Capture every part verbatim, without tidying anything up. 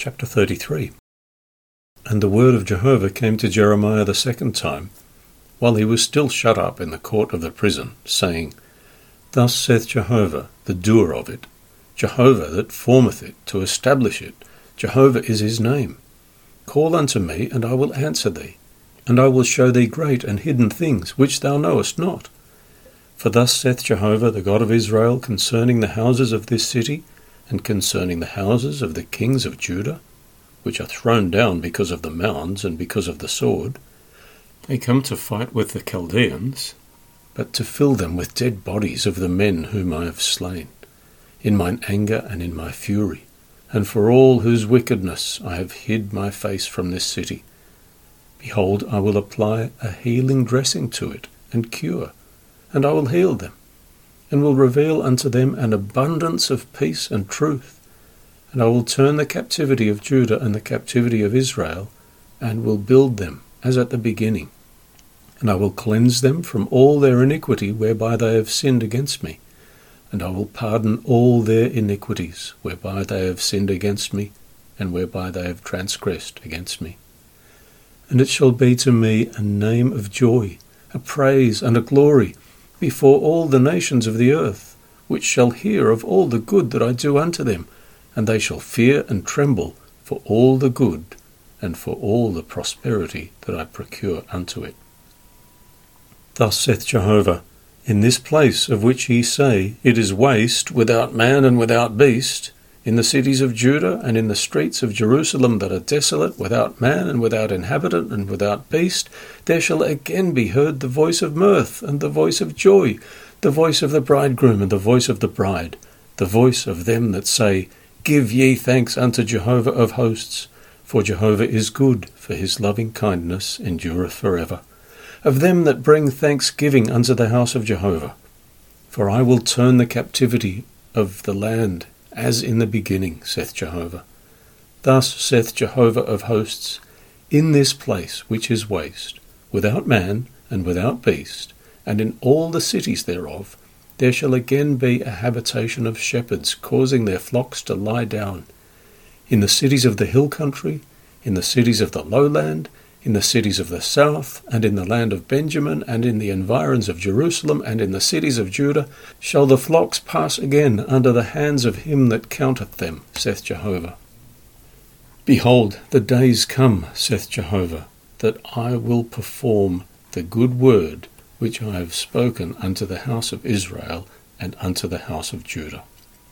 Chapter thirty-three. And the word of Jehovah came to Jeremiah the second time, while he was still shut up in the court of the prison, saying, Thus saith Jehovah, the doer of it, Jehovah that formeth it, to establish it, Jehovah is his name. Call unto me, and I will answer thee, and I will show thee great and hidden things, which thou knowest not. For thus saith Jehovah, the God of Israel, concerning the houses of this city, and concerning the houses of the kings of Judah, which are thrown down because of the mounds and because of the sword. They come to fight with the Chaldeans, but to fill them with dead bodies of the men whom I have slain, in mine anger and in my fury, and for all whose wickedness I have hid my face from this city. Behold, I will apply a healing dressing to it, and cure, and I will heal them, and will reveal unto them an abundance of peace and truth. And I will turn the captivity of Judah and the captivity of Israel, and will build them as at the beginning. And I will cleanse them from all their iniquity whereby they have sinned against me. And I will pardon all their iniquities whereby they have sinned against me, and whereby they have transgressed against me. And it shall be to me a name of joy, a praise and a glory, before all the nations of the earth, which shall hear of all the good that I do unto them, and they shall fear and tremble for all the good and for all the prosperity that I procure unto it. Thus saith Jehovah, in this place of which ye say, It is waste, without man and without beast, in the cities of Judah and in the streets of Jerusalem that are desolate, without man and without inhabitant and without beast, there shall again be heard the voice of mirth and the voice of joy, the voice of the bridegroom and the voice of the bride, the voice of them that say, Give ye thanks unto Jehovah of hosts, for Jehovah is good, for his loving kindness endureth forever. Of them that bring thanksgiving unto the house of Jehovah. For I will turn the captivity of the land as in the beginning, saith Jehovah. Thus saith Jehovah of hosts, in this place which is waste, without man and without beast, and in all the cities thereof, there shall again be a habitation of shepherds, causing their flocks to lie down. In the cities of the hill country, in the cities of the lowland, in the cities of the south, and in the land of Benjamin, and in the environs of Jerusalem, and in the cities of Judah, shall the flocks pass again under the hands of him that counteth them, saith Jehovah. Behold, the days come, saith Jehovah, that I will perform the good word which I have spoken unto the house of Israel and unto the house of Judah.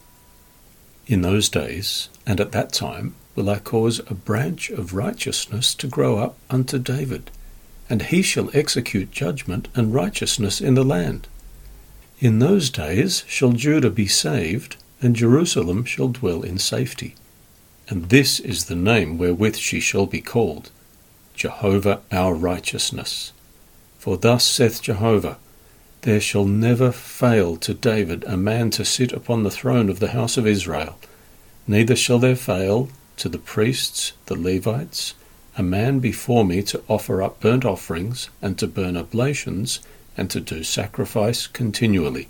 In those days, and at that time, will I cause a branch of righteousness to grow up unto David, and he shall execute judgment and righteousness in the land. In those days shall Judah be saved, and Jerusalem shall dwell in safety. And this is the name wherewith she shall be called, Jehovah our righteousness. For thus saith Jehovah, There shall never fail to David a man to sit upon the throne of the house of Israel, neither shall there fail to the priests, the Levites, a man before me to offer up burnt offerings, and to burn oblations, and to do sacrifice continually.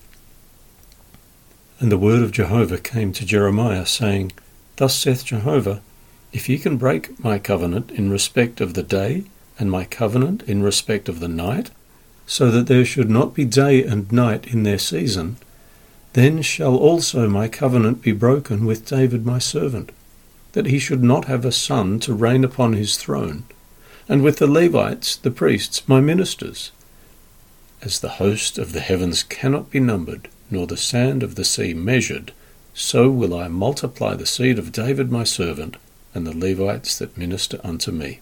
And the word of Jehovah came to Jeremiah, saying, Thus saith Jehovah, If ye can break my covenant in respect of the day, and my covenant in respect of the night, so that there should not be day and night in their season, then shall also my covenant be broken with David my servant, that he should not have a son to reign upon his throne, and with the Levites, the priests, my ministers. As the host of the heavens cannot be numbered, nor the sand of the sea measured, so will I multiply the seed of David my servant, and the Levites that minister unto me.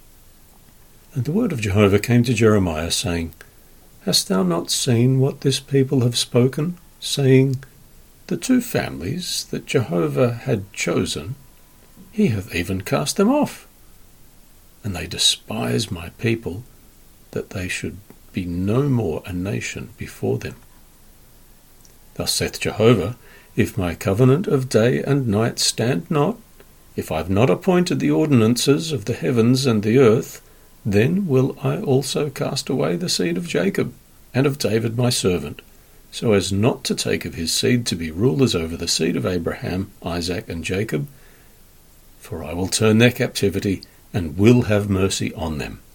And the word of Jehovah came to Jeremiah, saying, Hast thou not seen what this people have spoken, saying, The two families that Jehovah had chosen, he hath even cast them off, and they despise my people, that they should be no more a nation before them. Thus saith Jehovah, If my covenant of day and night stand not, if I have not appointed the ordinances of the heavens and the earth, then will I also cast away the seed of Jacob, and of David my servant, so as not to take of his seed to be rulers over the seed of Abraham, Isaac, and Jacob, for I will turn their captivity and will have mercy on them.